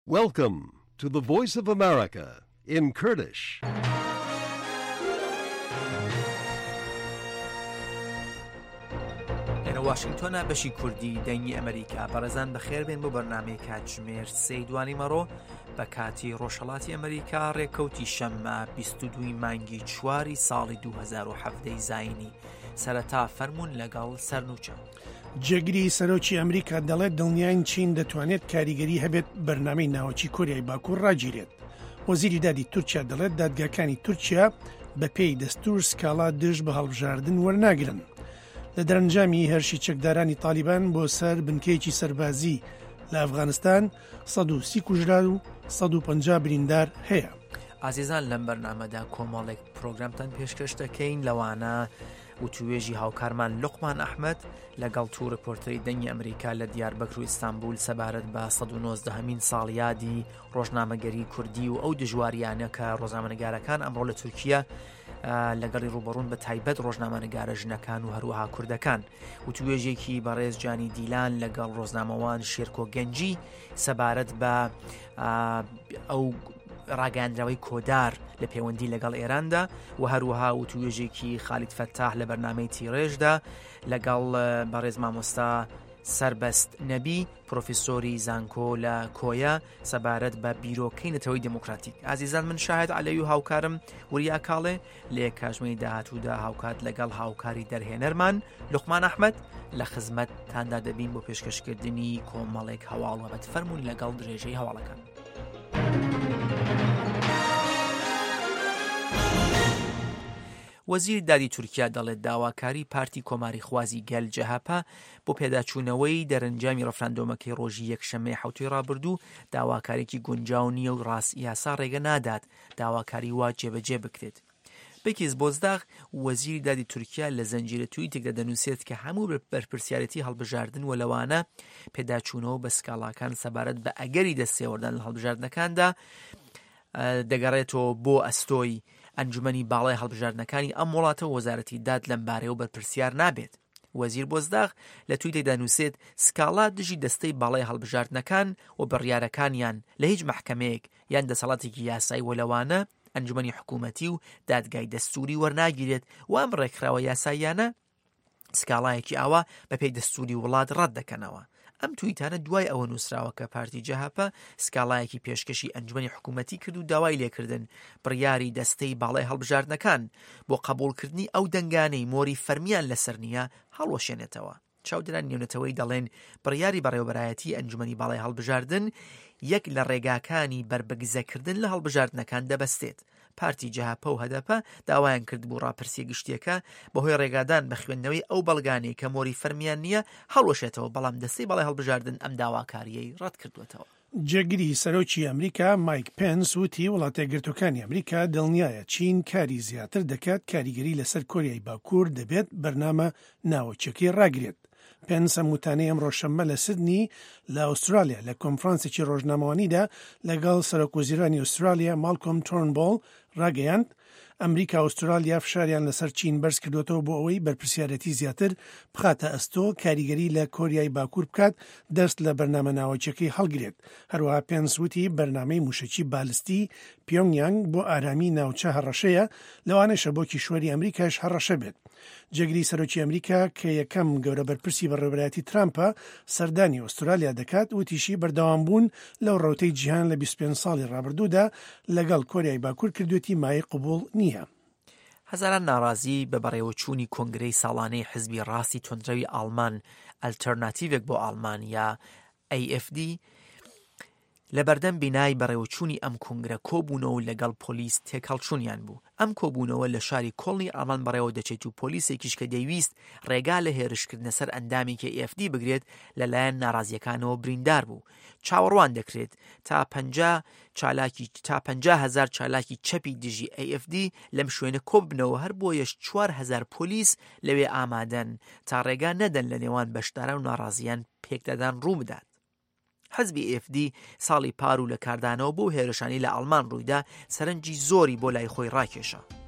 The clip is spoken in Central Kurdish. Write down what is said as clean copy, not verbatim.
Welcome to the Voice of America in Kurdish. لە واشنگتۆنە بەشی کوردی دەنگی ئەمریکا بەڕێزان بەخێر بێن بۆ بەرنامەی کاتژمێر 3 مەڕۆ بە کاتی ڕۆژهەڵاتی ئەمریکا ڕێکەوتی شەممە 22 مانگی چواری ساڵی 2017 زاینی سەرەتا فەرموون لەگەڵ سەرنوچە. جێگیری سەرۆکی ئەمریکا دەڵێت دڵنیاین چین دەتوانێت کاریگەری هەبێت بەرنامەی ناوەکی کۆریای باکوور ڕاگیرێت. وەزیری دادی تورکیا دەڵێت دادگاکانی تورکیا بە پێی دەستور سکاڵا دژ بە هەڵبژاردن وەرناگرن. لە دەرەنجامی هەرشی چەکدارانی تالیبان بۆ سەر بنکەیەکی سەربازی لە ئەفغانستان 130 کوژرا و 150 بریندار هەیە. ئازیزان لەم بەرنامەدا کۆمەڵێک پرۆگرامتان پێشکەش دەکەین لەوانە وتوێژی هاوکارمان لوقمان ئەحمەد لەگەڵ توو ڕپۆرتەری دەنگی ئەمریکا لە دیاربەکر و ئیستانبول سەبارەت بە 119مین ساڵیادی ڕۆژنامەگەری کوردی و ئەو دژواریانە کە ڕۆژنامەنگارەکان ئەمڕۆ لە تورکیا لەگەڵی ڕوبەڕوون بە تایبەت ڕۆژنامەنگارە ژنەکان و هەروەها کوردەکان وتوێژێکی بەڕێز جانی دیلان لەگەڵ ڕۆژنامەوان شێرکۆ گەنجی سەبارەت بە ئەو ڕاگەاندراوەی کۆدار لە پەیوەندی لەگەڵ ئێراندا و هەروەها وتوێژێکی خالید فەتاح لە بەرنامەی تیڕێژدا لەگەڵ بەڕێز مامۆستا سربەست نەبی پرۆفیسۆری زانکۆ لە کۆیا سەبارەت بە بیرۆکەی نەتەوەی دموکراتیک. ئازیزان من شاهد عەلەوی و هاوکارم وریا کاڵێ لە کاتژمەی داهاتوودا هاوکات لەگەڵ هاوکاری دەرهێنەرمان لوقمان ئەحمەد لە خزمەتتاندا دەبین بۆ پێشکەشکردنی کۆمەڵێک هەواڵ و بەتفەرمون لەگەڵ درێژەی هەواڵەکان. وەزیر دادی تورکیا دەڵێت داواکاری پارتی کۆماری خوازی گەل جەهاپا بۆ پێداچوونەوەی دەرەنجامی ڕەفراندۆمەکەی ڕۆژی یەکشەممەی حوتەی ڕابردوو داواکارێکی گونجاو نییە و ڕاست یاسا ڕێگە نادات داواکاری وا جێبەجێ بکرێت. بەکیز بۆزداغ وەزیری دادی تورکیا لە زەنجیرە تویتێکدا دەنووسێت کە هەموو بەرپرسیارەتی هەڵبژاردن و لەوانە پێداچوونەوە بە سکاڵاکان سەبارەت بە ئەگەری دەستێوەردان لە هەڵبژاردنەکاندا دەگەڕێتەوە بۆ ئەستۆی ئەنجومەنی باڵای هەڵبژاردنەکانی ئەم وڵاتە وەزارەتی داد لەم بارەیەوە بەرپرسیار نابێت. وەزیر بۆزداغ لە تویتێکدا نووسێت سکاڵا دژی دەستەی باڵای هەڵبژاردنەکان و بڕیارەکانیان لە هیچ محکەمەیەک یان دەسەڵاتێکی یاسایی وەلەوانە ئەنجومەنی حکوومەتی و دادگای دەستوری وەرناگیرێت و ئەم ڕێکخراوە یاساییانە سکاڵایەکی ئاوا بە پێی دەستوری وڵات ڕەت دەکەنەوە. ئەم تویتانە دوای ئەوە نووسراوە کە پارتی جەهاپا سکاڵایەکی پێشکەشی ئەنجومەنی حکوومەتی کرد و داوای لێکردن بڕیاری دەستەی باڵای هەڵبژاردنەکان بۆ قبولکردنی ئەو دەنگانەی مۆری فەرمیان لەسەر نییە هەڵوەشێنێتەوە. چاودێران نێونەتەوەی دەڵێن بڕیاری بەڕێوەبەرایەتی ئەنجومەنی باڵای هەڵبژاردن یەک لە ڕێگاکانی بربەگزەکردن لە هەڵبژاردنەکان دەبەستێت. پارتی جەهاپا و هەدەپە داوایان کرد بۆ ڕاپرسیە گشتیەکە بەهۆی ڕێگادان بە خوێندنەوەی ئەو بەڵگانەی کە مۆری فەرمیان نییە هەڵوەشێتەوە، بەڵام دەستەی باڵای هەڵبژاردن ئەم داواکاریەی ڕەت کردوێتەوە. جێگیری سەرۆکی ئەمریکا مایک پێنس وتی وڵاتە یەکگرتووەکانی ئەمریکا دڵنیایە چین کاری زیاتر دەکات کاریگەری لەسەر کۆریای باکوور دەبێت بەرنامە ناوەچەکەی ڕاگرێت. پێنس ئەموتانەی ئەمڕۆ شەممە لە سیدنی لە ئوسترالیا لە کۆنفرانسێکی ڕۆژنامەوانیدا لەگەڵ سەرۆکوەزیرانی ئوسترالیا مالکۆم تۆرنبۆڵ ڕاگەیاند ئەمریکا ئوسترالیا فشاریان لەسەر چین بەرز کردوێتەوە بۆ ئەوەی بەرپرسیارەتی زیاتر بخاتە ئەستۆ کاریگەری لە کۆریای باکوور بکات دەست لە بەرنامە ناوەچەکەی هەڵگرێت. هەروەها پێنس وتی بەرنامەی موشەکی بالستی پیۆنگیانگ بۆ ئارامی ناوچە هەڕەشەیە لەوانەشە بۆ کیشوەری ئەمریکاش هەڕەشە بێت. جێگیری سەرۆکی ئەمریکا کە یەکەم گەورە بەرپرسی بەڕێوەبەرایەتی ترامپە سەردانی ئوسترالیا دەکات وتیشی بەردەوامبوون لەو ڕەوتەی جیهان لە 25 ساڵی ڕابردوودا لەگەڵ کۆریای باکوور کردوێتی مای قبول نییە. هەزاران ناڕازی بە بەڕێوەچوونی کۆنگرەی ساڵانەی حزبی ڕاستی تۆندڕەوی ئاڵمان ئەلتەرناتیڤێک بۆ ئاڵمانیا AFD لە بەردەم بینای بەڕێوەچوونی ئەم کۆنگرە کۆبوونەوە لەگەڵ پۆلیس تێکەڵچوونیان بوو. ئەم کۆبوونەوە لە شاری کۆڵنی ئاڵمان بەڕێوە دەچێت و پۆلیسێکیش کە دەیویست ڕێگا لە هێرشکردنە سەر ئەندامێکی AFD بگرێت لەلایەن ناڕازیەکانەوە بریندار بوو. چاوەڕوان دەکرێت تا 50,000 چالاکی چەپی دژی AFD لەم شوێنە کۆبنەوە هەر بۆیەش 4,000 پۆلیس لەوێ ئامادەن تا ڕێگا نەدەن لە نێوان بەشداران و ناڕازیان پێکدەدان ڕوو بدات. حزبی AFD ساڵی پار و لە کاردانەوە بۆ هێرشانی لە ئەڵمان ڕوویدا سەرنجی زۆری بۆ لای خۆی ڕاکێشە.